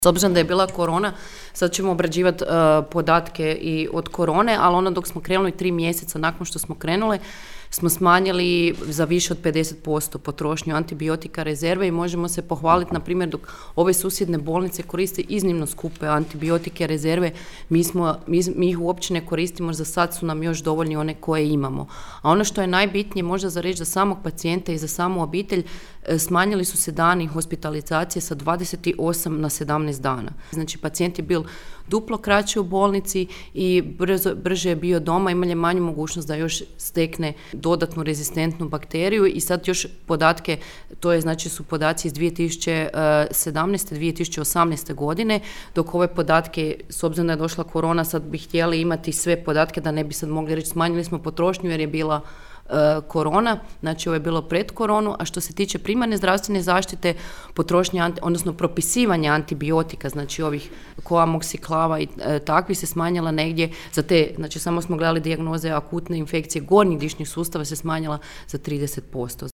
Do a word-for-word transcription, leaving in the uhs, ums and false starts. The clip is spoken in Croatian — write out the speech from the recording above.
S obzirom da je bila korona, sad ćemo obrađivati uh, podatke i od korone, ali ono dok smo krenuli tri mjeseca nakon što smo krenule, smo smanjili za više od pedeset posto potrošnju antibiotika rezerve i možemo se pohvaliti, na primjer, dok ove susjedne bolnice koriste iznimno skupe antibiotike rezerve, mi, smo, mi, mi ih uopće ne koristimo, za sad su nam još dovoljni one koje imamo. A ono što je najbitnije možda za reći za samog pacijenta i za samu obitelj, smanjili su se dani hospitalizacije sa dvadeset osam na sedamnaest dana. Znači, pacijent je bil duplo kraće u bolnici i brzo, brže je bio doma, imali manju mogućnost da još stekne dodatnu rezistentnu bakteriju i sad još podatke, to je znači su podaci iz dvije tisuće sedamnaeste. dvije tisuće osamnaeste. godine, dok ove podatke, s obzirom da je došla korona, sad bi htjeli imati sve podatke da ne bi sad mogli reći smanjili smo potrošnju jer je bila korona, znači ovo je bilo pred koronu, a što se tiče primarne zdravstvene zaštite, potrošnja, odnosno propisivanja antibiotika, znači ovih koamoksiklava i e, takvi se smanjila negdje za te, znači samo smo gledali dijagnoze akutne infekcije gornjih dišnih sustava se smanjila za trideset posto.